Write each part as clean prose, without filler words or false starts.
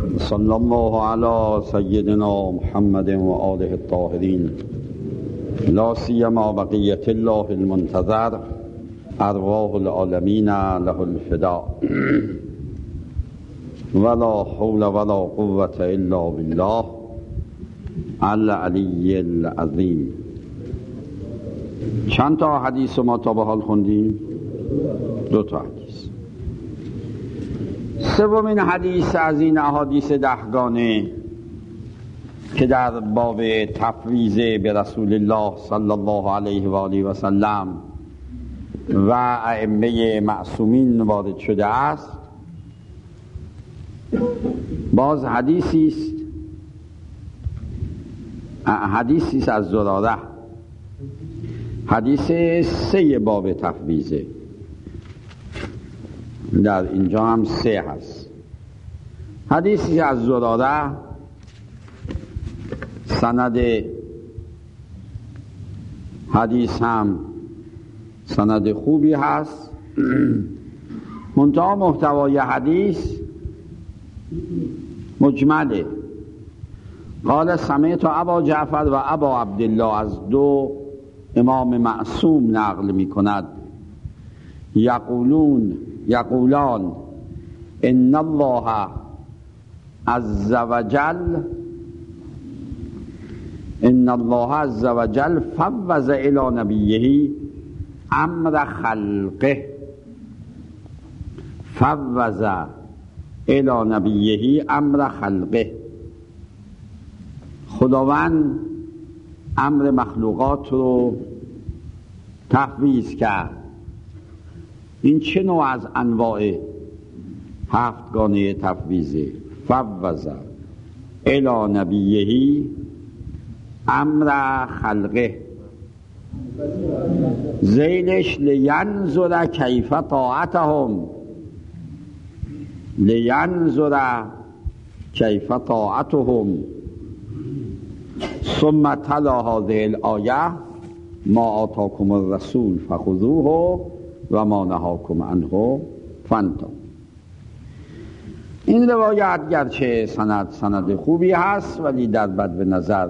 صلی الله علی سیدنا محمد و آله الطاهرین، لا سیما بقیة الله المنتظر، ارواح العالمین له الفداء، ولا حول ولا قوة الا بالله العلی العظیم. چند تا حدیث ما تا به حال خوندیم؟ 2 تا حدیث. سومین حدیث از این احادیث 10گانه که در باب تفویض به رسول الله صلی الله علیه و آله و سلم و ائمه معصومین وارد شده است، باز حدیثی است از زراره، حدیث 3 باب تفویضه. در اینجا هم 3 هست. حدیثی از زراره، سند حدیث هم سند خوبی هست، منتها محتوای حدیث مجمله. قال سمعت ابا جعفر و ابا عبدالله، از 2 امام معصوم نقل می کند، یقولان ان الله عز وجل فوض الى نبیه امر خلقه، فوض الى نبیه امر خلقه. خداوند امر مخلوقات رو تفویض کرد. این چه نوع از انواع 7گانه تفویضه؟ فوض الی نبیه امر خلقه، ذیلش لینظر کیف طاعتهم، لینظر کیف طاعتهم. ثم تلا هذه الآیه ما آتاکم الرسول فخذوه و ما نهاکم عنه فانتهوا. این روایت گرچه سند خوبی هست، ولی در بد نظر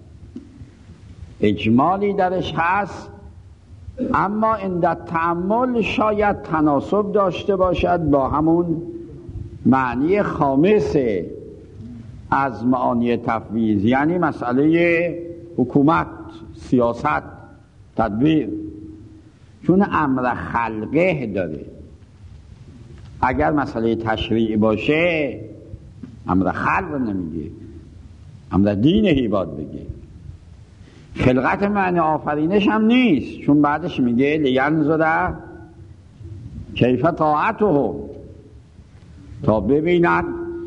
اجمالی درش هست، اما عند تأمل شاید تناسب داشته باشد با همون معنی خامس از معانی تفویض، یعنی مسئله حکومت، سیاست، تدبیر، چون امر خلقه داره. اگر مسئله تشریع باشه امر خلق نمیگه، امر دینهی باید بگه. خلقت معنی آفرینش هم نیست، چون بعدش میگه لینظر کیف طاعتهم، تا ببینن.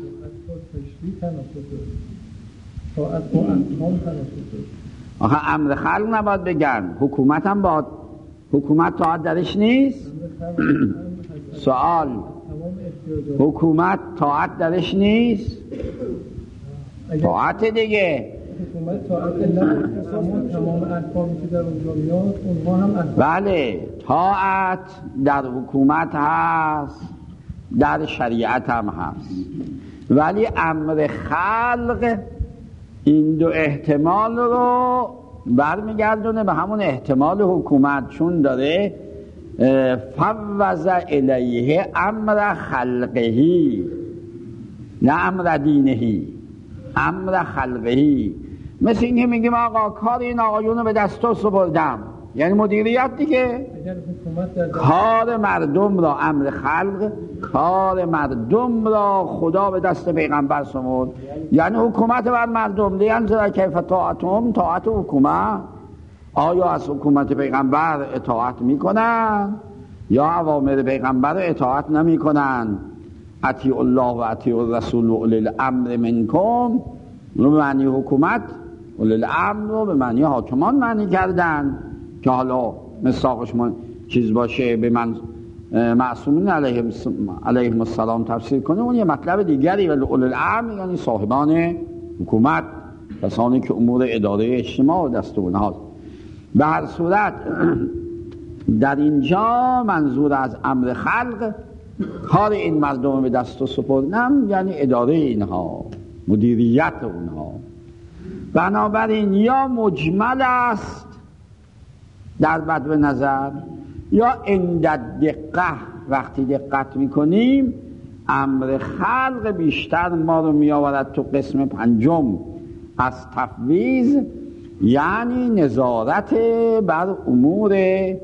آخه امر خلق نباید بگن، حکومت هم باید. حکومت طاعت درش نیست؟ سوال، حکومت طاعت درش نیست؟ طاعت دیگه. حکومت طاعت نه، تمام احکامی که در اونجا میاد اونها هم احکام. بله، طاعت در حکومت هست، در شریعت هم هست، ولی امر خلق این 2 احتمال رو برمیگردونه به همون احتمال حکومت، چون داره فوض الیه امر خلقهی، نه امر دینهی، امر خلقهی. مثل این که میگیم آقا کار این آقایون رو به دست تو سپردم، یعنی مدیریت دیگه. کار مردم را، امر خلق، کار مردم را خدا به دست پیغمبر سپرد، یعنی حکومت بر مردم. لینظر کیف طاعتهم، طاعت حکومت. آیا از حکومت پیغمبر اطاعت میکنن یا اوامر پیغمبر اطاعت نمیکنن؟ اطیعوا الله و اطیعوا الرسول و اولی الامر منکم، رو به معنی حکومت، اولی الامر رو به معنی حاکمان معنی کردن، که حالا مصداقش چیز باشه به من معصومین علیهم السلام تفسیر کنه، اون یه مطلب دیگری. ولی اولی الامر یعنی صاحبان حکومت، کسانی که امور اداره اجتماع دست اونهاست. به هر صورت در اینجا منظور از امر خلق کار این مردم به دست و سپردم یعنی اداره اینها، مدیریت اونها. بنابراین یا مجمل است در بدو نظر، یا عند دقت، وقتی دقت میکنیم امر خلق بیشتر ما رو میآورد تو قسم پنجم از تفویض، یعنی نظارت بر امور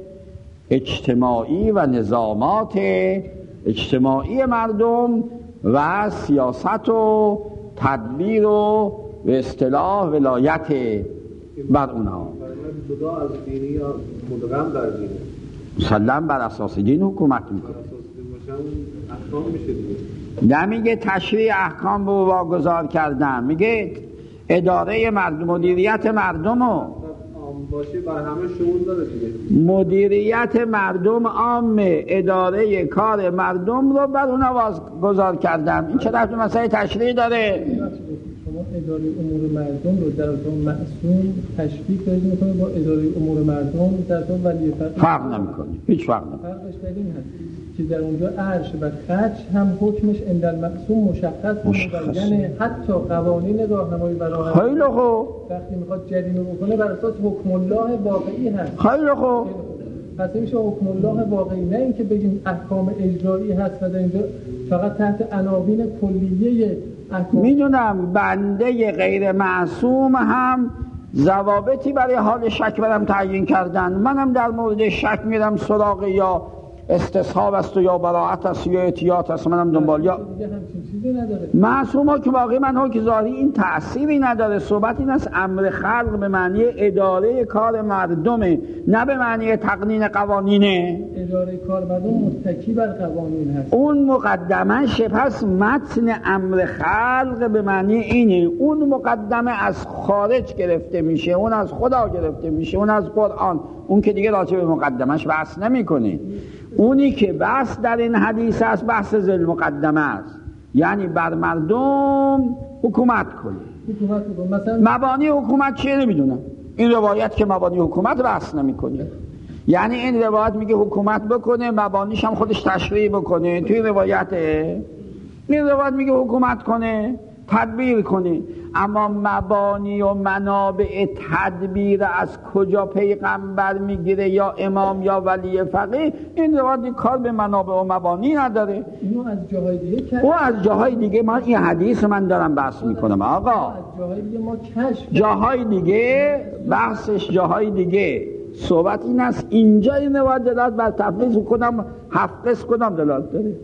اجتماعی و نظامات اجتماعی مردم و سیاست و تدبیر و به اصطلاح ولایت بر اونها. خدا از دینی یا مدغم در دینه مسلم بر اساس دین حکومت میکنه، احکام میشه دیگه. نمیگه تشریع احکام رو واگذار کردن، میگه اداره مردم، مدیریت مردم و باشه بر همه شمول داره دیگه. مدیریت مردم عامه، اداره کار مردم رو بر اونا واگذار کردم. این چه ربطی مسئله تشریع داره؟ شما اداره امور مردم رو در اون معصوم تشبیه دارید میکنه با اداره امور مردم در اون ولی فرق نمیکنه، هیچ فرق نمیکنه. فرقش در این هست که در اونجا عرش و خرج هم حکمش عند المعصوم مشخص مبینه، حتی قوانین راهنمایی و راهنمایی خیلی خوب وقتی میخواد جریمه بکنه بر اساس حکم الله واقعی هست. خیلی خوب. پس میشه حکم الله واقعی، نه اینکه بگیم احکام اجرایی هست و در اینجا فقط تحت عناوین کلیه احکام. میدونم بنده غیر معصوم هم ضوابطی برای حال شک برم تعیین کردن. منم در مورد شک میرم سراغ یا استصحاب است و یا براعت است یا احتیاط است، منم دنبال یا معصوم ها که واقعی من ها که ظاهری این تأثیری نداره. صحبت این است امر خلق به معنی اداره کار مردمه، نه به معنی تقنین قوانینه. اداره کار مردم متکی بر قوانین هست. اون مقدمه پس متن امر خلق به معنی اینه. اون مقدمه از خارج گرفته میشه، اون از خدا گرفته میشه، اون از قرآن. اون که دیگه راجع به مقدمش بحث نمیکنه. اونی که بحث در این حدیث است بحث ذل مقدمه است، یعنی بر مردم حکومت کنه. مثلا مبانی حکومت چیه نمیدونم. این روایت که مبانی حکومت بحث نمیکنه، یعنی این روایت میگه حکومت بکنه، مبانیش هم خودش تشریع بکنه. توی روایته این روایت میگه حکومت کنه، تدبیر کنه، اما مبانی و منابع تدبیر از کجا پیغمبر میگیره یا امام یا ولی فقیه؟ این روایت کار به منابع و مبانی نداره. اینو از جاهای دیگه کرد. او از جاهای دیگه، من این حدیث من دارم بحث میکنم آقا. از جاهای دیگه ما کشف جاهای دیگه بحثش جاهای دیگه. صحبت این است اینجا این روایت دلالت بر تفویض کنم، حفظ کنم دلالت داره.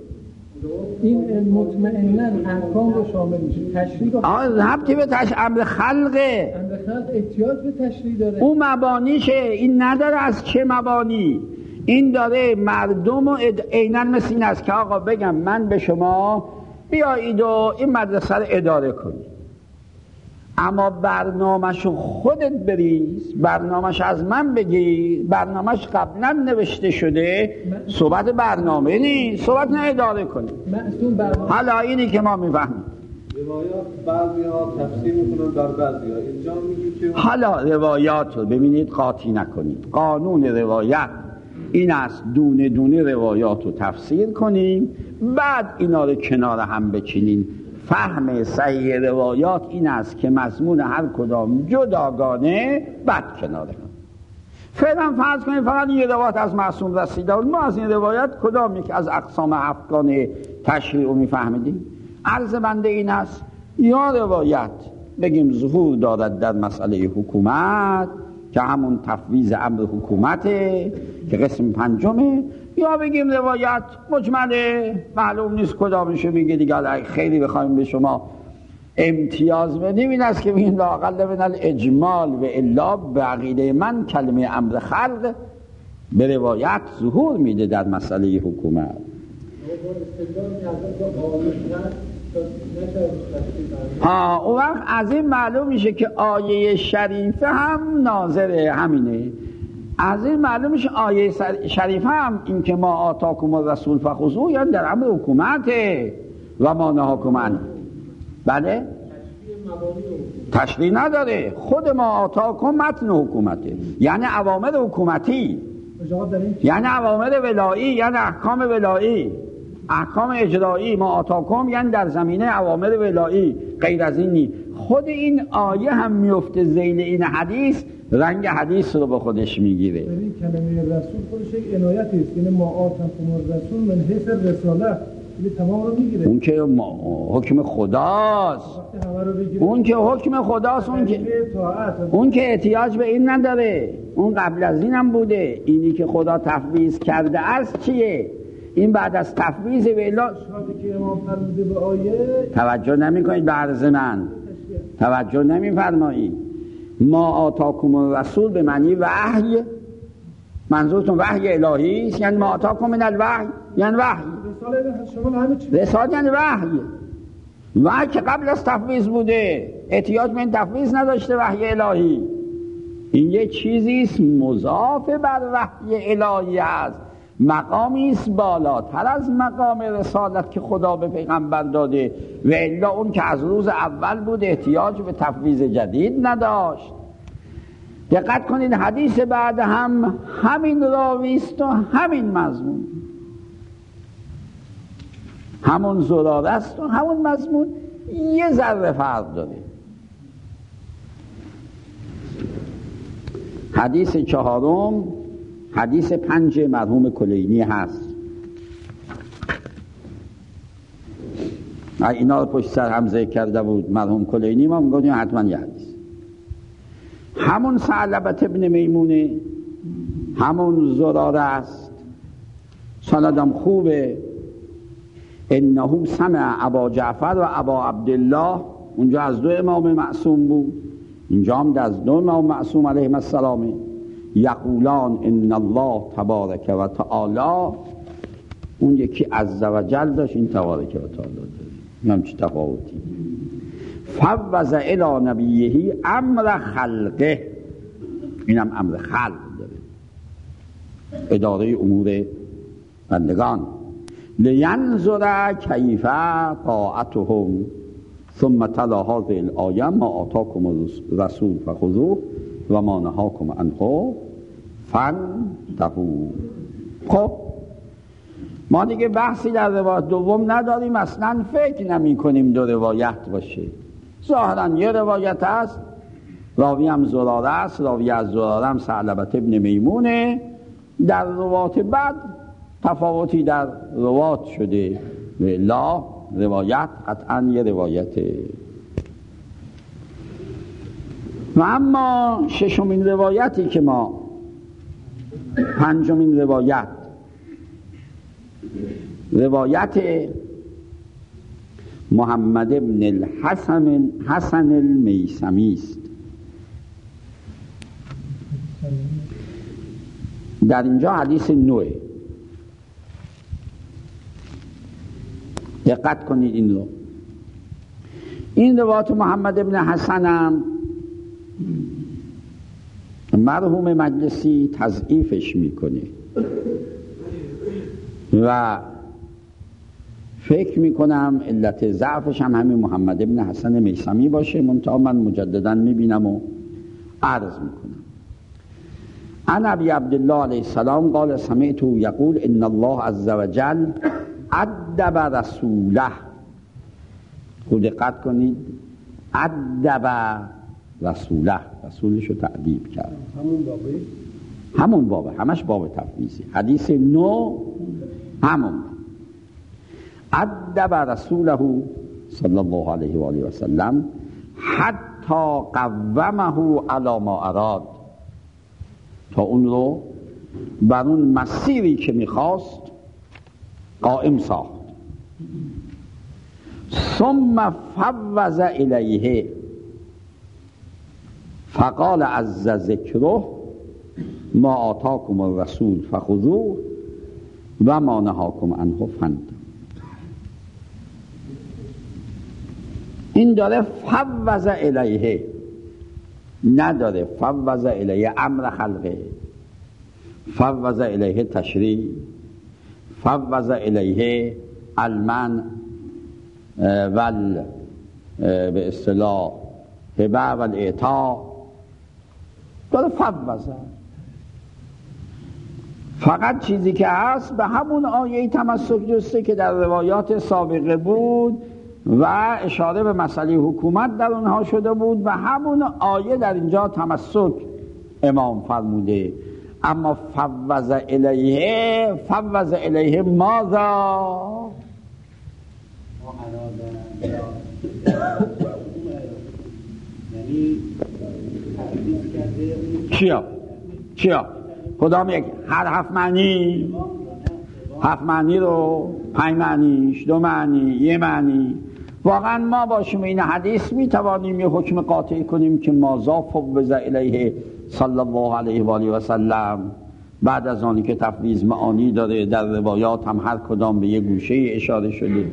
این مطمئناً احکام رو شامل میشه. تشریع رو ربطی به امر خلقه. امر خلق احتیاج به تشریع داره. اون مبانیشه، این نداره. از چه مبانی؟ این داره مردم و عیناً مثل این است که آقا بگم من به شما بیایید و این مدرسه رو اداره کنید، اما برنامه‌شو خودت بریز، برنامه‌ش از من بگیر، برنامه‌ش قبلا نوشته شده. صحبت برنامه نیست، صحبت نه اداره کنی. حالا اینی که ما میفهمیم روایات بعضی‌ها تفسیر میکنن در بعضی‌ها. اینجا میگه که حالا روایات رو ببینید قاطی نکنید. قانون روایت این است دونه دونه روایات رو تفسیر کنیم، بعد اینا رو کنار هم بچینیم. فهم صحیح روایات این است که مضمون هر کدام جداگانه بعد کنار هم. فعلا فرض کنید فقط یه روایت از معصوم رسیده و ما از این روایت کدام یک از اقسام افغان تشریع رو میفهمیدیم. عرض بنده این است یا روایت بگیم ظهور دارد در مسئله حکومت که همون تفویض امر حکومته که قسم پنجمه، یا بگیم روایت مجمله معلوم نیست کدامشو میگه دیگه. خیلی بخوایم به شما امتیاز بدیم این است که بگیم لااقل من الاجمال و الا به عقیده من کلمه امر خلق به روایت ظهور میده در مسئله حکومت. اون وقت از این معلوم میشه که آیه شریفه هم ناظر همینه. از این معلوم میشه آیه شریفه هم این که ما آتاکم الرسول فخذوه یعنی در امر حکومته و ما نهاکم عنه. بله تشریع نداره. خود ما آتاکم متن حکومته، یعنی اوامر حکومتی، یعنی اوامر ولایی، یعنی احکام ولایی. احکام اجرایی ما آتاکم یعنی در زمینه اوامر ولایی، غیر از این نی. خود این آیه هم میفته ذیل این حدیث، رنگ حدیث رو به خودش میگیره. این کلمه رسول خودش یک عنایتی است، یعنی ما آتاکم الرسول من حیث رساله تمام رو میگیره. اون که حکم خداست، اون که حکم خداست، اون که احتیاج به این نداره، اون قبل از این هم بوده. اینی که خدا تفویض کرده است چیه؟ این بعد از تفویض به الا که امام فرموده به آیه توجه نمی کنید به عرض من، توجه نمی فرمایید. ما آتاکم الرسول به معنی وحی، منظورتون وحی الهی است؟ یعنی ما آتاکم من الوحی یعنی وحی، رسالت یعنی وحی که قبل از تفویض بوده، احتیاج به این تفویض نداشته وحی الهی. این یه چیزی است مضاف بر وحی الهی است، مقامی است بالاتر از مقام رسالت که خدا به پیغمبر داده، و الا اون که از روز اول بود احتیاج به تفویض جدید نداشت. دقت کنید حدیث بعد هم همین راوی است و همین مضمون، همون زراره است و همون مضمون، یه ذره فرق داره. حدیث چهارم حدیث 5 مرحوم کلینی هست. اینا رو پشت سر هم ذکر کرده بود مرحوم کلینی، ما میگفتیم حتما یه حدیث. همون ثعلبة ابن میمونه، همون زراره است، سندم خوبه. انه سمع ابا جعفر و ابا عبدالله، اونجا از 2 امام معصوم بود، اینجا هم از 2 امام معصوم علیهم السلام، یقولان ان الله تبارک و تعالی. اون یکی عز و جل داشت، این تبارک و تعالی داره، این هم چی تفاوتی. فوض الی نبیه امر خلقه، این هم امر خلق داره، اداره امور بندگان. لینظر کیف طاعتهم ثم تلا هذه الآیه ما آتاکم الرسول فخذوه و ما نهاکم عنه فانتهوا. خب ما دیگه بحثی در روایت دوم نداریم، اصلا فکر نمی کنیم 2 روایت باشه. ظاهرا یه روایت است، راوی هم زراره است، راوی از زراره هم ثعلبة ابن میمونه. در روایت بعد تفاوتی در روایت شده، لا روایت قطعا یه روایته. و اما 6مین روایتی که ما 5مین روایت محمد ابن الحسن المیثمی است. در اینجا حدیث 9. دقت کنید این رو. این روایت محمد ابن حسن هم مرحوم مجلسی تضعیفش میکنه و فکر میکنم علت ضعفش هم همین محمد ابن حسن میثمی باشه، منتها من مجددا میبینم و عرض میکنم. عن ابی عبدالله علیه السلام قال سمعت یقول ان الله عز وجل ادب رسوله. خود دقت کنید، ادب رسوله، رسولشو تعدیب کرد. همون بابه، همش باب تفویضی. حدیث 9 همون ادب رسوله صلی الله علیه و آله و سلم حتی قومه علی ما اراد، تا اون رو بر اون مسیری که میخواست قائم ساخت. ثم فوض الیه فقال عز ذکره ما آتاکم الرسول فخذوه و ما نهاکم عنه فانتهوا. این داره فوض الیه، نداره فوض الیه امر خلقه، فوض الیه تشریع، فوض الیه المن به اصطلاح هبه و الاعطاء، داره فوض. فقط چیزی که هست به همون آیه تمسک جسته که در روایات سابقه بود و اشاره به مسئله حکومت در اونها شده بود و همون آیه در اینجا تمسک امام فرموده. اما فوض الیه ماذا؟ چیا؟ کدام یک؟ هر 7 معنی؟ 7 معنی رو 5 معنیش 2 معنی 1 معنی. واقعا ما با شما این حدیث میتوانیم یه حکم قاطع کنیم که ماذا فوض الیه صلی الله علیه و آله و سلم، بعد از آنی که تفویض معانی داره در روایات هم هر کدام به یه گوشه اشاره شده.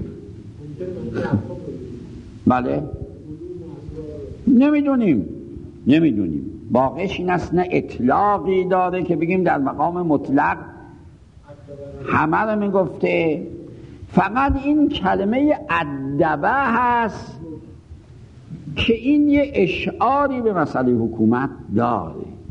بله نمیدونیم باقیش این است نه اطلاقی داره که بگیم در مقام مطلق همه رو میگفته. فقط این کلمه ادبه هست که این یه اشعاری به مسئله حکومت داره،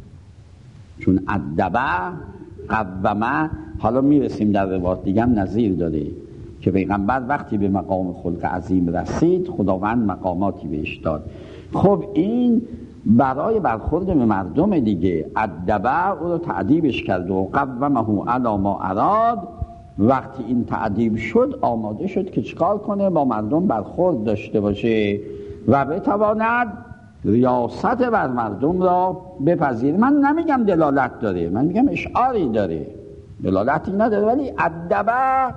چون ادبه قومه. حالا میرسیم در روایات دیگه هم نظیر داره که پیغمبر وقتی به مقام خلق عظیم رسید خداوند مقاماتی بهش داد. خب این برای برخورد به مردم دیگه ادبه او رو تعدیبش کرد و قومه علی ما اراد. وقتی این تعدیب شد آماده شد که چیکار کنه؟ با مردم برخورد داشته باشه و بتواند ریاست بر مردم را بپذیر. من نمیگم دلالت داره، من میگم اشعاری داره، دلالتی نداره، ولی ادبه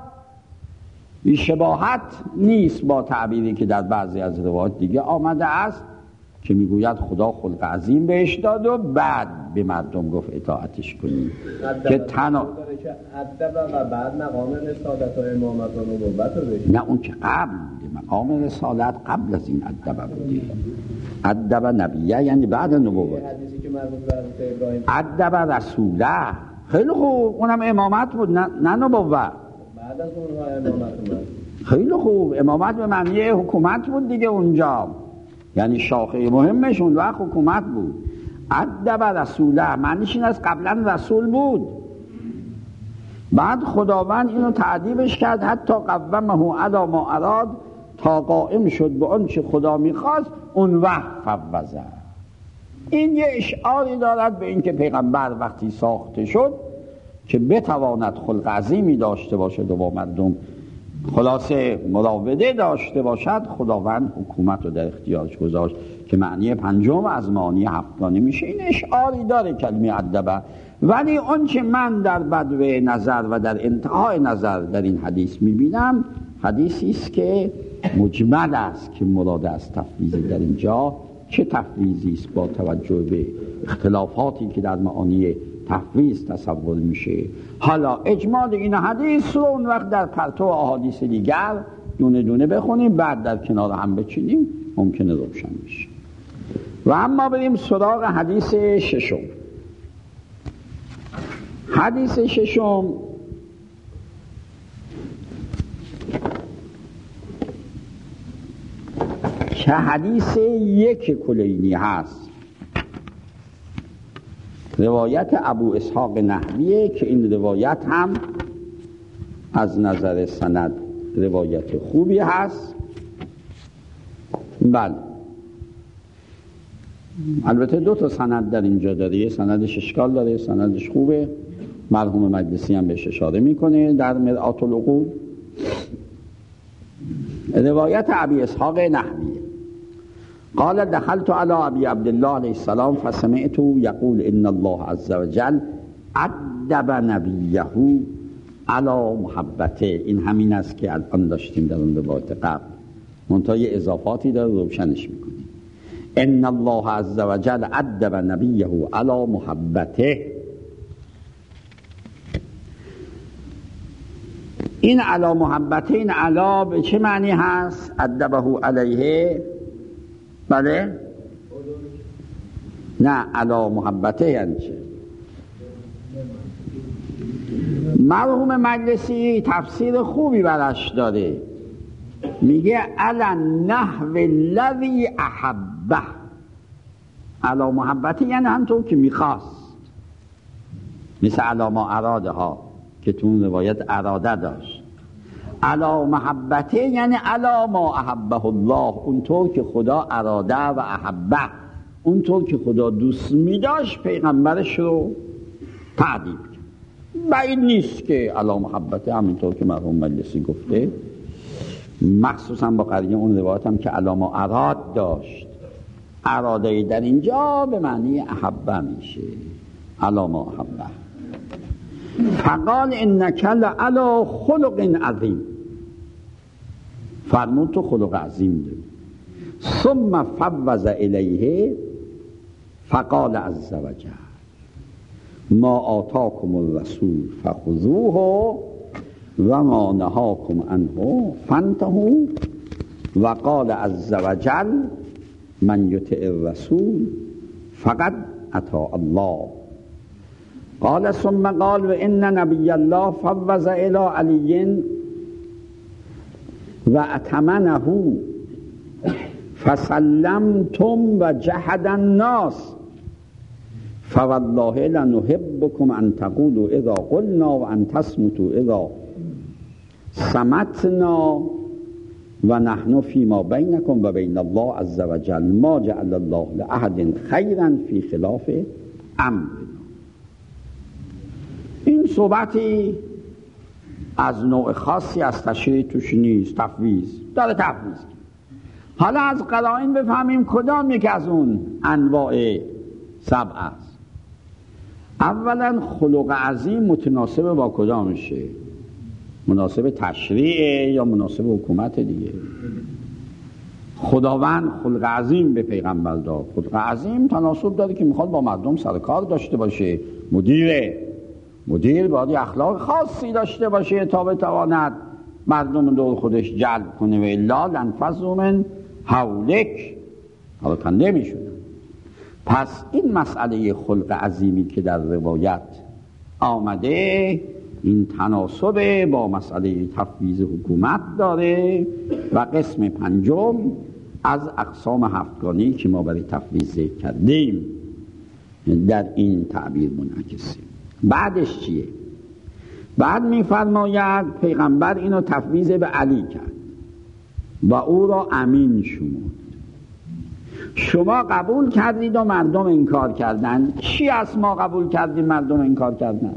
شباهت نیست با تعبیری که در بعضی از روایات دیگه آمده است که میگوید خدا خلق عظیم بهش داد و بعد به مردم گفت اطاعتش کنید که تنها ادب و بعد مقام رسالت و امامت و نبوت رو بشه. نه اون که قبل مقام رسالت قبل از این ادب بوده. ادب نبیه یعنی بعد نبوت. حدیثی که مربوط به ابراهیم ادب رسوله خیلی خوب، اونم امامت بود نه نبوت. بعد از اونها امامت اومد. خیلی خوب، امامت به معنی حکومت بود دیگه اونجا، یعنی شاخه مهمش اون وقت حکومت بود. ادب رسوله معنیش این است قبلا رسول بود، بعد خداوند اینو تعدیبش کرد حتی قومه علی ما اراد، تا قائم شد به اون چه خدا میخواست اون وقت فوضه. این یه اشعاری دارد به این که پیغمبر وقتی ساخته شد که بتواند خلق عظیمی داشته باشد و با مردم خلاصه مراوده داشته باشد، خداوند حکومت رو در اختیارش گذاشت که معنی 5 از معانی 7 میشه. این اشعاری داره کلمه ادبه. ولی اون که من در بدو نظر و در انتهای نظر در این حدیث میبینم حدیثی است که مجمل است که مراد از تفویض در اینجا چه تفویضی است با توجه به اختلافاتی که در معانی تفویض تصور میشه. حالا اجمال این حدیث رو اون وقت در پرتو احادیث دیگر دونه دونه بخونیم، بعد در کنار هم بچینیم، ممکنه روشن بشه. و اما بریم سراغ حدیث ششم. حدیث ششم که حدیث یک کلینی هست، روایت ابو اسحاق نحویه که این روایت هم از نظر سند روایت خوبی هست. بله البته 2 سند در اینجا داره، یه سندش اشکال داره، سندش خوبه، مرحوم مجلسی هم بهش اشاره میکنه در مرآت العقول. روایت ابی اسحاق نحویه قال دخلت على ابي عبد الله علیه السلام فسمعت يقول ان الله عز وجل ادب نبيه على محبته. این همین است که الان داشتیم در اون روایت قبل، منتها یه اضافاتی داره روشنش میکنه. ان الله عز وجل ادب نبيه على محبته. این علی محبته، این علی به چه معنی هست؟ ادبه علیه. بله نه علی محبته یعنی چه؟ مرحوم مجلسی تفسیر خوبی براش داره، میگه علی نحو الذی احبه. علی محبته یعنی همطور که میخواست. مثل علی ما اراده ها که تو اون روایت اراده داشت. علی محبته یعنی علی ما احبه الله، اونطور که خدا اراده و احبه، اونطور که خدا دوست می داشت پیغمبرش رو تعدیب کرد. بعید نیست که علی محبته همینطور که مرحوم مجلسی گفته، مخصوصا با قرینه اون روایت هم که علی ما اراد داشت. اراده در اینجا به معنی احبه میشه، علی ما احبه. فقال انک لعلی خلق عظیم، فرمود تو خلق عظیم داری. ثم فوض الیه فقال عز وجل ما آتاکم الرسول فخذوه و ما نهاکم عنه فانتهوا و قال عز وجل من یطع الرسول فقد اطاع الله. قال ثم قال و ان نبی الله فوض الی علی و اتمنه فسلمتم و جحد الناس فوالله لنحبكم ان تقولوا اذا قلنا و ان تصمتوا اذا صمتنا و نحن فيما بينكم و بين الله عز وجل ما جعل الله لأحد خيرا في خلاف امرنا. این صحبتی از نوع خاصی از تشریع توش نیست، تفویض داره، تفویض. حالا از قرائن بفهمیم کدام یک از اون انواع سبع است. اولا خلق عظیم متناسب با کدامشه؟ مناسب تشریع یا مناسب حکومت دیگه؟ خداوند خلق عظیم به پیغمبر داد. خلق عظیم تناسب داره که میخواد با مردم سر کار داشته باشه. مدیر باید اخلاق خاصی داشته باشه تا بتواند مردم دور خودش جلب کنه و الا لانفضوا من حولک، حالا کنده میشونه. پس این مسئله خلق عظیمی که در روایت آمده این تناسب با مسئله تفویض حکومت داره و قسم پنجم از اقسام هفتگانی که ما برای تفویض ذکر کردیم در این تعبیر منعکسه. بعدش چیه؟ بعد میفرماید پیغمبر اینو تفویض به علی کرد و او را امین شمرد. شما قبول کردید و مردم انکار کردن. چی از ما قبول کردید مردم انکار کردن؟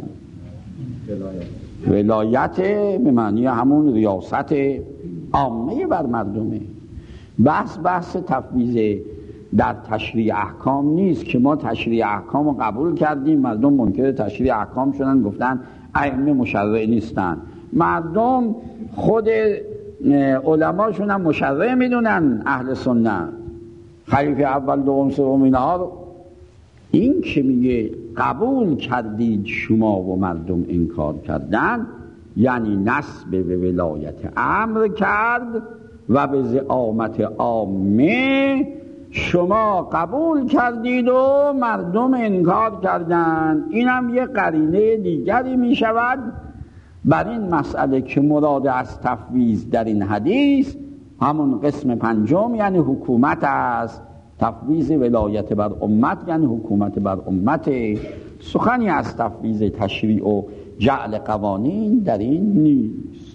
ولایت به معنی همون ریاست عامه بر مردمه. بحث تفویض در تشریع احکام نیست که ما تشریع احکام رو قبول کردیم، مردم منکر تشریع احکام شدن، گفتن ائمه مشرع نیستن. مردم خود علماشون هم مشرع میدونن، اهل سنت، خلیفه اول دوم سوم اینها رو. این که میگه قبول کردید شما و مردم انکار کردن، یعنی نسب به ولایت امر کرد و به زعامت عامه شما قبول کردید و مردم انکار کردن. اینم یه قرینه دیگری می شود بر این مسئله که مراد از تفویض در این حدیث همون قسم پنجم یعنی حکومت است. تفویض ولایت بر امت یعنی حکومت بر امت. سخنی از تفویض تشریع و جعل قوانین در این نیست.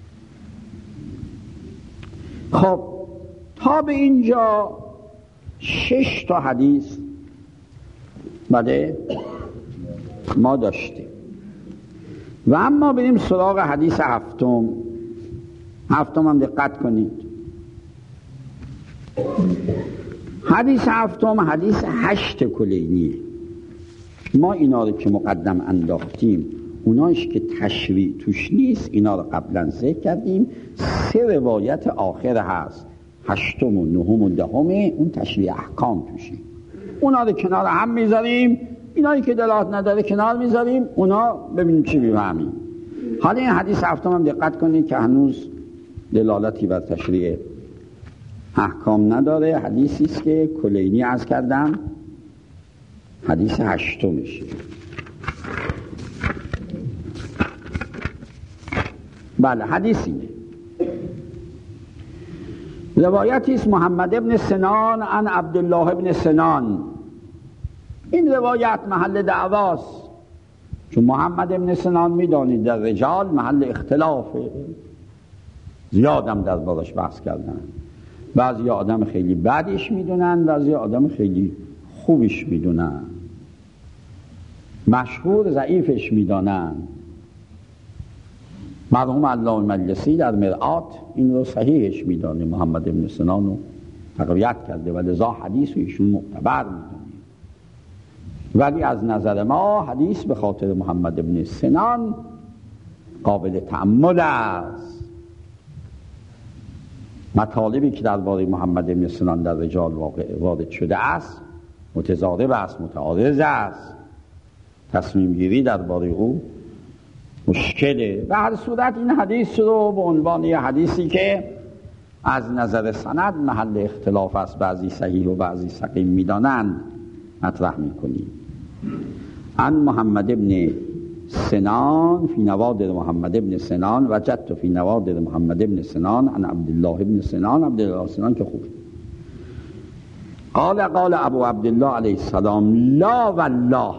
خب تا به اینجا 6 تا حدیث بله ما داشتیم و اما بریم سراغ حدیث هفتم هم دقت کنید. حدیث هفتم حدیث 8 کلینیه. ما اینا رو که مقدم انداختیم، اونایش که تشریع توش نیست اینا رو قبلا ذکر کردیم. 3 روایت آخر هست، 8 و 9 و 10 اون تشریع احکام توشه. اونا رو کنار هم میذاریم، اینایی که دلالت نداره کنار میذاریم، اونا ببینیم چی میفهمیم. حالا این حدیث هفتم هم دقت کنید که هنوز دلالتی بر تشریع احکام نداره. حدیثی است که کلینی عرض کردم، حدیث 8 میشه. بله حدیث اینه. روایتی است محمد ابن سنان عن عبدالله ابن سنان. این روایت محل دعواست چون محمد ابن سنان میدانید در رجال محل اختلافه، زیادم در بارش بحث کردن. بعضی آدم خیلی بدش میدونن، بعضی آدم خیلی خوبش میدونن، مشهور ضعیفش میدانن. مرحوم علامه مجلسی در مرآت این رو صحیحش میدانه، محمد ابن سنان رو تقویت کرده و لذا حدیث رو ایشون معتبر میدانه. ولی از نظر ما حدیث به خاطر محمد ابن سنان قابل تأمل است. مطالبی که درباره محمد ابن سنان در رجال وارد شده است متضارب است، متعارض است، تصمیم گیری درباره او مشکله. به هر صورت این حدیث رو به عنوان یه حدیثی که از نظر سند محل اختلاف است، بعضی صحیح و بعضی سقیم میدانند، مطرح میکنیم. عن محمد ابن سنان فی نوادر محمد ابن سنان وجدت فی نوادر محمد ابن سنان عن عبدالله ابن سنان، عبدالله سنان که خوب قال ابو عبدالله علیه السلام لا والله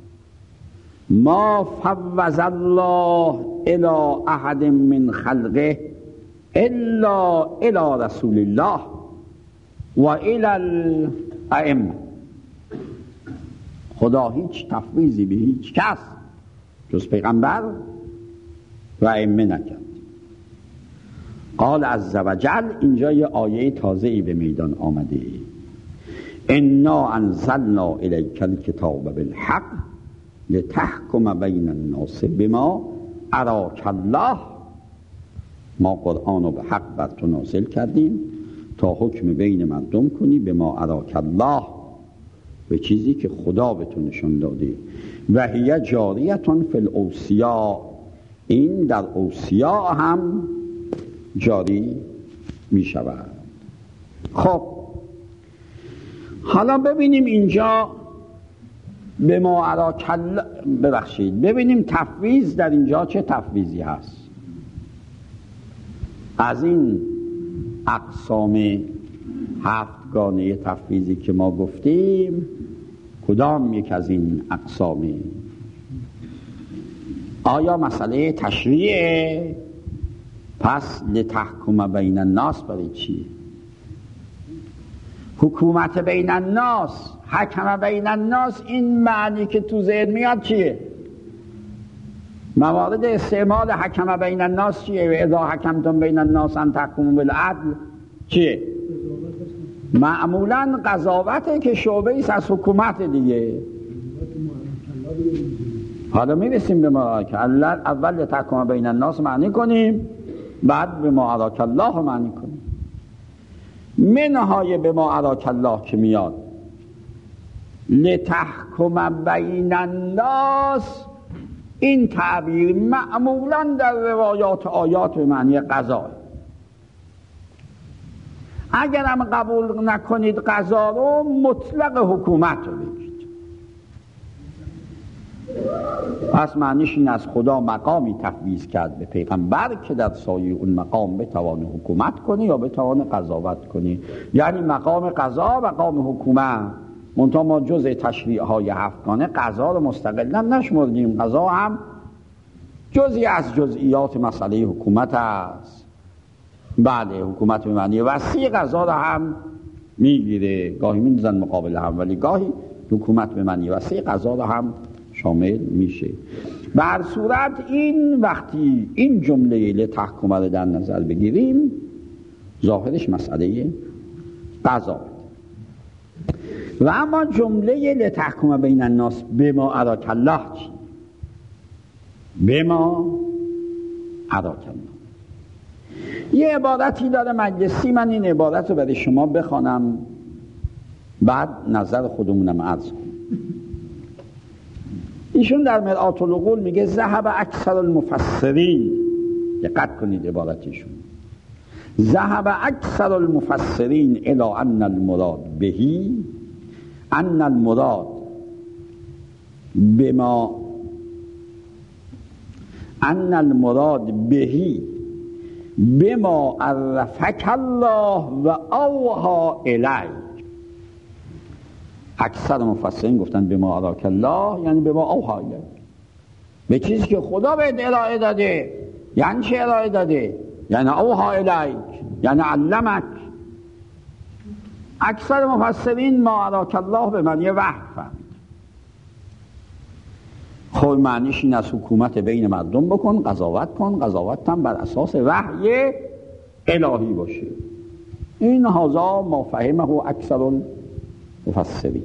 ما فوض الله الى احد من خلقه الا الى رسول الله و الى الائمه. خدا هیچ تفویضی به هیچ کس جز پیغمبر و ائمه نکرد. قال عز وجل، اینجا یه آیه تازه‌ای به میدان آمده، انا انزلنا الیک الکتاب بالحق لتحکم بین الناس بما اراک الله. ما قرآن رو به حق بر تو نازل کردیم تا حکم بین مردم کنی به ما اراک الله، به چیزی که خدا به تو نشان داده. و هی جاریتون فی الاوصیاء، این در اوصیاء هم جاری می شود. خب حالا ببینیم اینجا به ما اراک الله، ببینیم تفویض در اینجا چه تفویضی هست. از این اقسام هفتگانه تفویضی که ما گفتیم کدام یک از این اقسامی؟ آیا مسئله تشریعه؟ پس لتحکم بین الناس برای چی؟ حکومت بین الناس، حکم بین الناس، این معنی که تو ذهن میاد چیه؟ موارد استعمال حکم بین الناس چیه؟ و اذا حکمتم بین الناس ان تحکموا بالعدل چیه؟ معمولا قضاوته که شعبه ایست از حکومت دیگه. حالا میرسیم به ما اراک الله. اول تحکم بین الناس معنی کنیم، بعد به ما اراک الله معنی کنیم. منهای به ما اراک الله که میاد لتحکم بین الناس، این تعبیر معمولا در روایات آیات به معنی قضا. اگر هم قبول نکنید قضا رو، مطلق حکومت رو بگید. پس معنیش این از خدا مقامی تفویض کرد به پیغمبر که در سایه اون مقام بتوانه حکومت کنی یا بتوانه قضاوت کنی. یعنی مقام قضا مقام حکومت. منتها ما جزء تشریع های هفتگانه قضا رو مستقلا نشمردیم. قضا هم جزئی از جزئیات مسئله حکومت است. بله، حکومت به معنی وسیع قضا رو هم میگیره، گاهی می‌ذارن مقابل هم، ولی گاهی حکومت به معنی وسیع قضا رو هم شامل میشه. به هر صورت این وقتی این جمله لتحکم رو در نظر بگیریم، ظاهرش مسئله قضا. و اما جمله لتحکم بین الناس بما اراک الله چی؟ بما اراک الله یه عبارتی داره مجلسی، من این عبارت رو برای شما بخوانم بعد نظر خودمونم عرض کنم. ایشون در مرآت العقول میگه ذهب اکثر المفسرین، دقت کنید عبارتشون، ذهب اکثر المفسرین الی ان المراد بهی ان المراد بما ان المراد بهی بما عرفک الله و اوحا الیک. اکثر مفسرین گفتن بما اراک الله یعنی بما اوحا الیک. به چیزی که خدا بهت ارائه داده. یعنی چه ارائه داده؟ یعنی اوحا الیک، یعنی علمک. اکثر مفسرین ما اراک الله به معنی وحی فهمید. خب معنیش این است حکومت بین مردم بکن، قضاوت کن، قضاوت هم بر اساس وحی الهی باشه. این هذا ما فهمه اکثر المفسرین،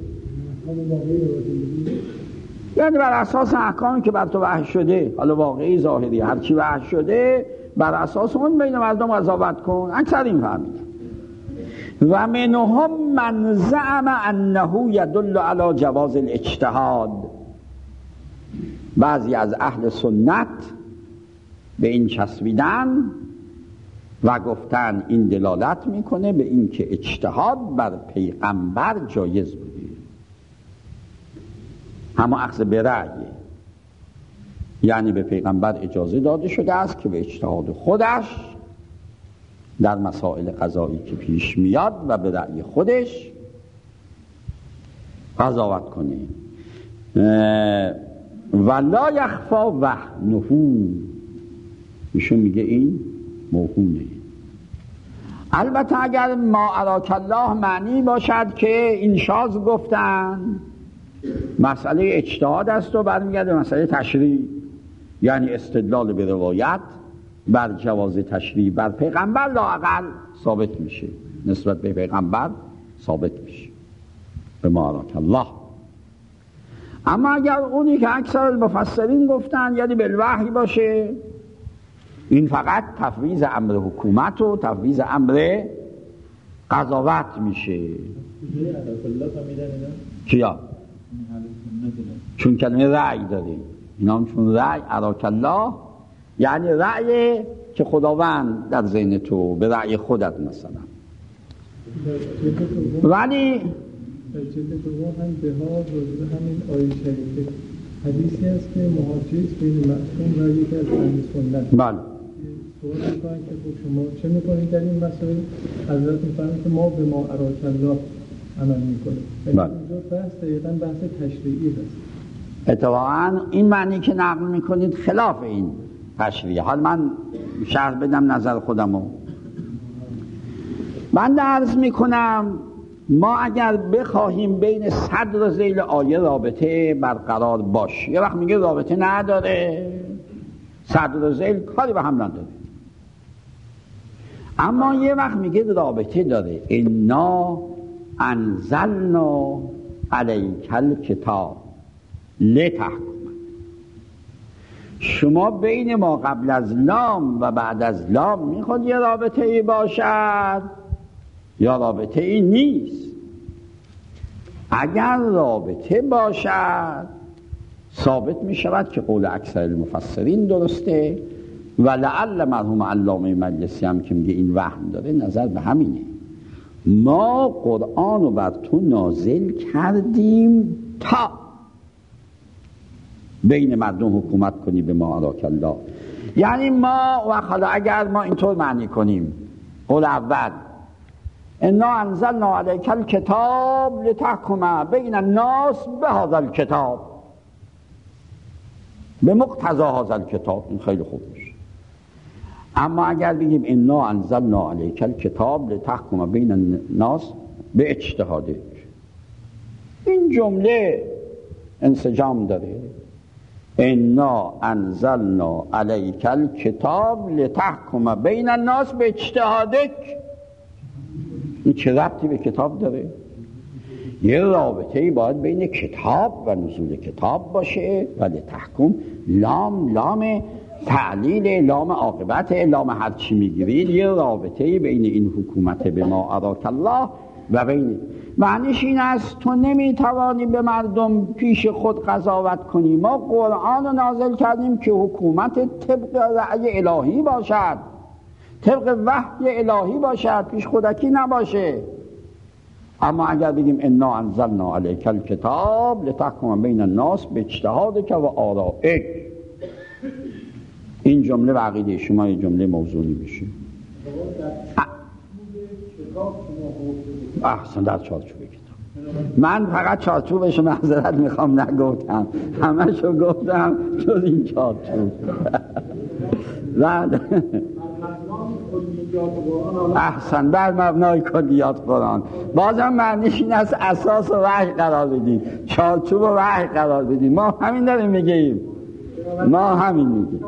یعنی بر اساس احکامی که بر تو وحی شده، حالا واقعی ظاهری هر چی وحی شده بر اساس اون بین مردم قضاوت کن. اکثر این فهمیدن. و منهم من زعم انه یدل علی جواز الاجتهاد. بعضی از اهل سنت به این چسبیدن و گفتن این دلالت میکنه به این که اجتهاد بر پیغمبر جایز بوده، اما اخذ به رأی، یعنی به پیغمبر اجازه داده شده است که به اجتهاد خودش در مسائل قضایی که پیش میاد و به رأی خودش قضاوت کنه. ولا یخفا وهنه، ایشون میگه این موهومه. البته اگر ما اراک الله معنی باشد که این شاذ گفتن مسئله اجتهاد است و برمیگرده به مسئله تشریع، یعنی استدلال به روایت بر جواز تشریع بر پیغمبر لااقل ثابت میشه، نسبت به پیغمبر ثابت میشه به ما اراک الله. اما اگر اونی که اکثر المفسرین گفتن یعنی بالوحی باشه، این فقط تفویض امر حکومت و تفویض امر قضاوت میشه. کیا؟ چون کلمه رأی داریم اینا هم، چون رأی اراک الله یعنی رأی که خداوند در ذهن تو به رأی خودت مثلا. ولی در جلد دوم هم به ها راجع همین آیه شریفه حدیثی هست که محاجیت بین معصوم و یکی از اهل سنت. بله. سوال می‌کنن که خب شما چه می‌کنید در این مسائل؟ حضرت می‌فرمایند که ما به ما اراک الله عمل می‌کنیم. بله. اینجا بحث دقیقاً بحث تشریعی هست. اتفاقاً این معنی که نقل می‌کنید خلاف این تشریع. حال من شرح بدم نظر خودمو. من عرض می‌کنم ما اگر بخواهیم بین صدر و ذیل آیه رابطه برقرار باشه، یه وقت میگه رابطه نداره، صدر و ذیل کاری به هم نداره، اما یه وقت میگه رابطه داره. انا انزلنا علیک الکتاب لتحکم. شما بین ما قبل از لام و بعد از لام میخواد یه رابطه ای باشد یا رابطه ای نیست؟ اگر رابطه باشد ثابت می شود که قول اکثر المفسرین درسته و لعل مرحوم علامه مجلسی هم که میگه این وهم داره نظر به همینه. ما قرآن رو بر تو نازل کردیم تا بین مردم حکومت کنی به ما اراک الله. یعنی ما و حالا اگر ما اینطور معنی کنیم قول اول انا انزلنا علیک الکتاب لتحکم بین الناس بهذا الکتاب، به مقتضی هذا الکتاب، این خیلی خوب میشه. اما اگر بگیم انا انزلنا علیک الکتاب لتحکم بین الناس به اجتهادک، این جمله انسجام داره. انا انزلنا علیک الکتاب لتحکم بین الناس به اجتهادک، این چه ربطی به کتاب داره؟ یه رابطه‌ای باید بین کتاب و نزول کتاب باشه و لتحکم لام تعلیل، لام عاقبت، لام هر چی میگیرید، یه رابطه‌ای بین این حکومت به ما اراک الله و بین معنیش این است تو نمیتوانی به مردم پیش خود قضاوت کنی. ما قرآن رو نازل کردیم که حکومت طبق رأی الهی باشد، طبق وحی الهی باشد، پیش خودکی نباشه. اما اگر بگیم انا انزلنا علیک الکتاب لتحکم بین الناس باجتهادک و آرائک، این جمله و عقیده شما یه جمله موضوعی میشه. احسن، در چارچوب کتاب. من فقط چارچوبشو معذرت میخوام نگفتم، همشو گفتم جز این چارچوب. احسن، بر مبنای کلیات قرآن. بازم معنیش این است اساس و وحی قرار بدیم، چارچوب و وحی قرار بدیم. ما همین داریم میگیم، ما همین میگیم.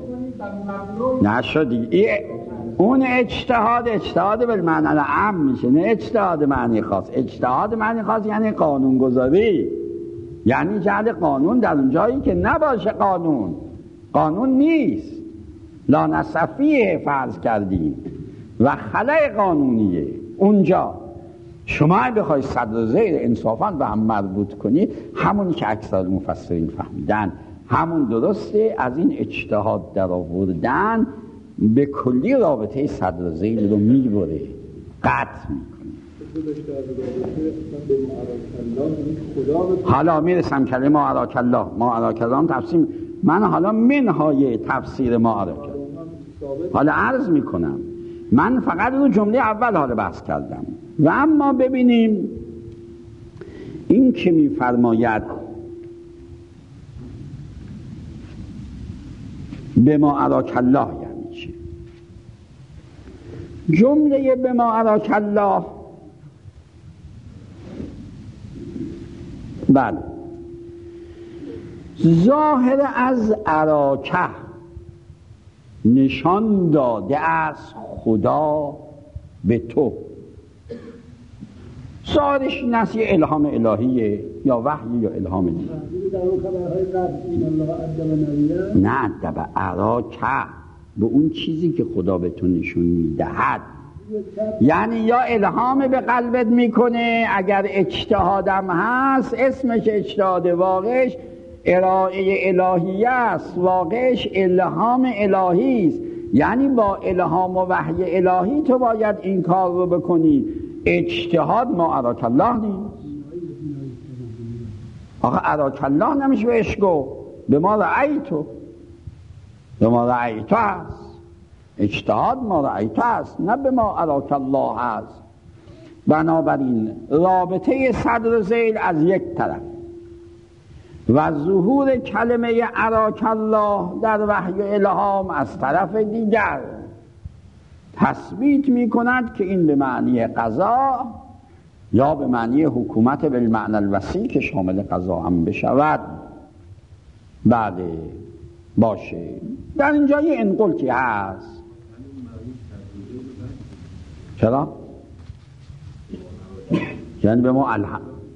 نشد دیگه. اون اجتهاد بالمعنی العام میشه، نه اجتهاد معنی خاص. اجتهاد معنی خاص یعنی قانون گذاری، یعنی جعل قانون در اون جایی که نباشه قانون نیست، لا نصفیه فرض کردیم و خلای قانونیه. اونجا شما بخوای صدر ذیل انصافاً به هم مربوط کنی، همونی که اکثر مفسرین فهمیدن همون درسته. از این اجتهاد در آوردن به کلی رابطه صدر ذیل رو میبره، قطع میکنه. حالا میرسم کلمه ما اراک الله. ما اراک الله تفسیر، من حالا منهای تفسیر ما اراک حالا عرض میکنم. من فقط رو جمله اول حالا بحث کردم. و اما ببینیم این که میفرماید به ما اراک الله یعنی چی؟ جمله به ما اراک الله، بله، ظاهر از اراکه نشان داده از خدا به تو. ظاهرش نسی الهام الهیه یا وحی یا الهام دیگه. نه ادب اراکه به اون چیزی که خدا به تو نشون میدهد، یعنی یا الهام به قلبت میکنه. اگر اجتهادم هست اسمش اجتهاد، واقعش ارائه الهیه است، واقعش الهام الهی است. یعنی با الهام و وحی الهی تو باید این کار رو بکنی. اجتهاد ما اراک الله نیست. آخه اراک الله نمیشه بهش گفت به ما رأیتو، به ما رأیتو هست. اجتهاد ما رأیتو هست، نه به ما اراک الله هست. بنابراین رابطه صدر ذیل از یک طرف و ظهور کلمه اراک الله در وحی و الهام از طرف دیگر تثبیت می کند که این به معنی قضا یا به معنی حکومت بالمعنی الوسیع که شامل قضا هم بشود بله باشه. در اینجا یه انقلتی هست. چرا؟ یعنی به ما الهم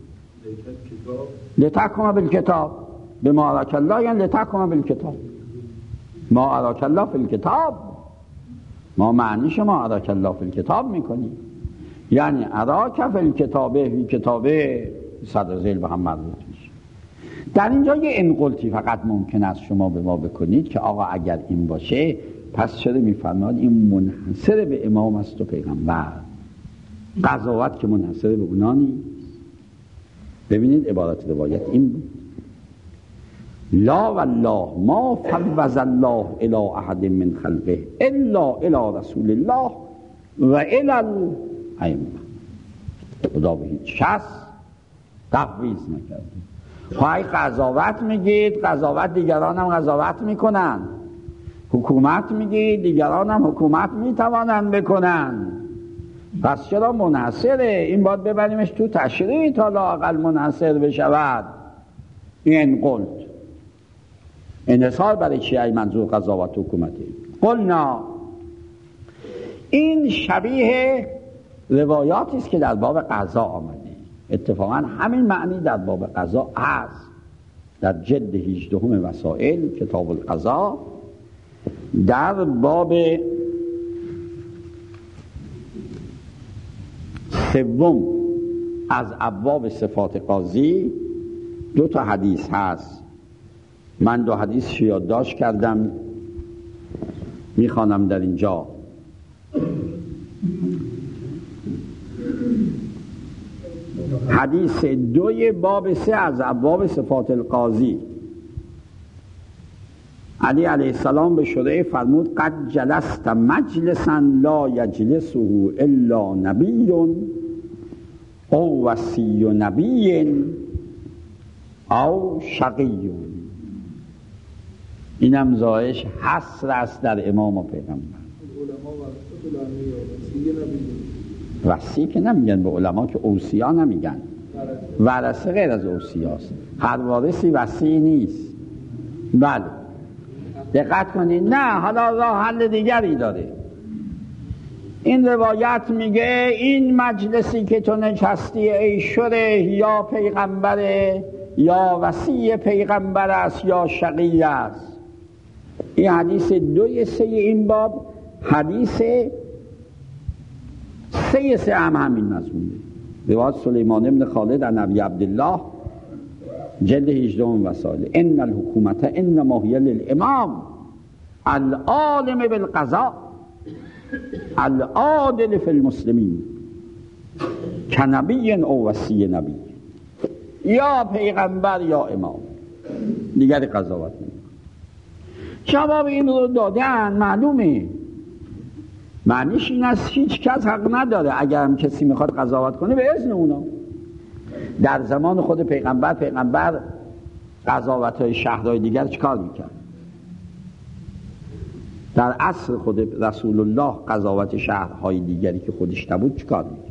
لتحکم بالکتاب، به ما اراک الله یعنی لتحکم بالکتاب. ما اراک الله فی الکتاب، ما معنیش ما اراک الله فی الکتاب میکنیم، یعنی اراک فی الکتابه، فی کتابه صدر ذیل به هم مربوط میشه. در اینجا یه انقلتی فقط ممکن است شما به ما بکنید که آقا اگر این باشه پس چرا میفرماد این منحصر به امام است و پیغمبر، قضاوت که منحصر به اونا نیست. ببینید عبارت روایت این بود: لا والله ما فوض الله الى احد من خلقه الا الى رسول الله و الى الائمه. خدا به هیچ شخص تفویض نکرده. خواهی قضاوت میگید، قضاوت دیگران هم قضاوت میکنن. حکومت میگید، دیگران هم حکومت میتوانن بکنن. پس چرا منحصره؟ این باید ببریمش تو تشریع تا لااقل منحصر بشود. این قلت انحصار برای چیه منظور قضاوت حکومتی؟ قلنا این شبیه روایاتی است که در باب قضا آمده. اتفاقا همین معنی در باب قضا هست. در جلد 18 وسائل کتاب القضا در باب سوم از ابواب صفات قاضی 2 حدیث هست. من 2 حدیث یادداشت کردم میخوانم در اینجا. حدیث 2 باب 3 از ابواب صفات القاضی. علی علیه السلام به شریع فرمود: قد جلست مجلسا لا یجلسه الا نبی او وصی نبی او شقی. اینم زایش حصر است در امام و پیغمبر. وصی که نمیگن به علما، که اوصیا نمیگن، ورثه غیر از اوصیاست، هر وارثی وصی نیست. بله دقت کنید. نه حالا راه حل دیگری داره. این روایت میگه این مجلسی که تو نشستی ای شره یا پیغمبره یا وصی پیغمبر است یا شقی است. این حدیث 2-3 این باب، حدیث 3 هم همین مضمونه. روایت سلیمان ابن خالد عن ابی عبدالله جلد 18 وسائل. ان الحکومت انما هی للامام العالم بالقضاء العادل فی المسلمین کنبی او وصی نبی. یا پیغمبر یا امام، دیگری قضاوت نمی‌کنه. جواب این رو دادن معلومه. معنیش این است هیچ کس حق نداره اگر هم کسی میخواد قضاوت کنه به اذن اونا. در زمان خود پیغمبر قضاوت‌های شهرهای دیگر چیکار میکرد؟ در عصر خود رسول الله قضاوت شهرهای دیگری که خودش نبود چیکار میکرد؟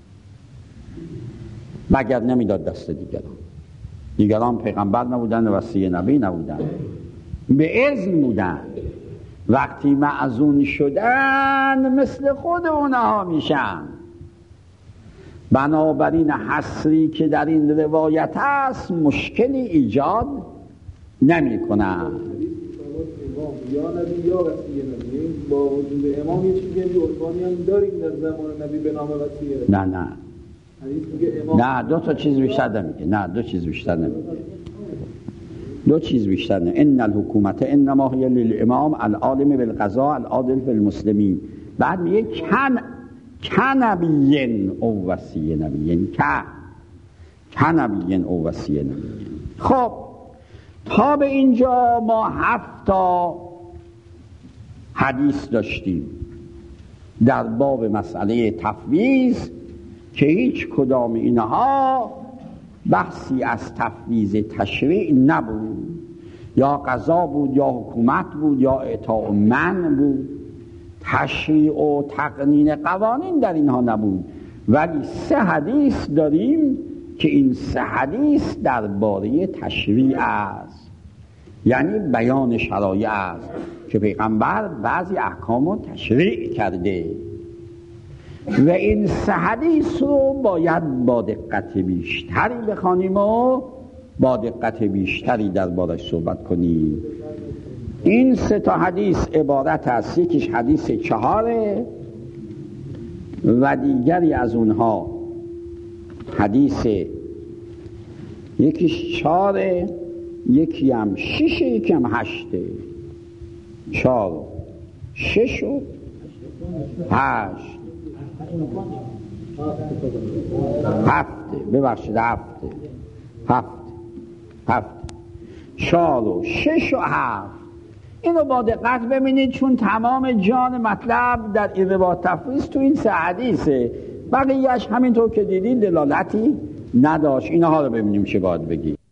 مگر نمیداد دست دیگران پیغمبر نبودن و وصی نبی نبودن، به اذن بودن. وقتی معزون شدن مثل خود اونها میشن. بنابراین حصری که در این روایت هست مشکلی ایجاد نمی کنن. یا نبی یا وصی نبی، با وجود امام یه چیزی عنوانی هم داریم در زمان نبی به نام وصی نبی. نه نه 2 تا چیز بیشتر نمیگه. نه 2 چیز بیشتر نمیگه. 2 چیز بیشتر نه. ان الحکومت انما هی للامام العالم بالقضاء العادل فی المسلمین. بعد میگه کنبی او وصی نبی، یعنی کنبی او وصی نبی. خب تا به اینجا ما 7 تا حدیث داشتیم در باب مسئله تفویض که هیچ کدام اینها بحثی از تفویض تشریع نبود. یا قضا بود یا حکومت بود یا اطاع من بود. تشریع و تقنین قوانین در اینها نبود. ولی 3 حدیث داریم که این 3 حدیث درباره تشریع است، یعنی بیان شرایع است که پیغمبر بعضی احکام رو تشریع کرده و این 3 حدیث رو باید با دقت بیشتری بخوانیم و با دقت بیشتری دربارش صحبت کنیم. این 3 تا حدیث عبارت است، یکیش حدیث 4 و دیگری از اونها حدیث یکیش 4 یکی هم 6 یکی هم 8. 4 6 و 8 ببخشید 7 4 و 6 و 7. اینو با دقت ببینید چون تمام جان مطلب در این روایت تفویض تو این 3 حدیثه. بقیه‌اش همینطور که دیدید دلالتی نداشت. اینها رو ببینیم چه باید بگیم.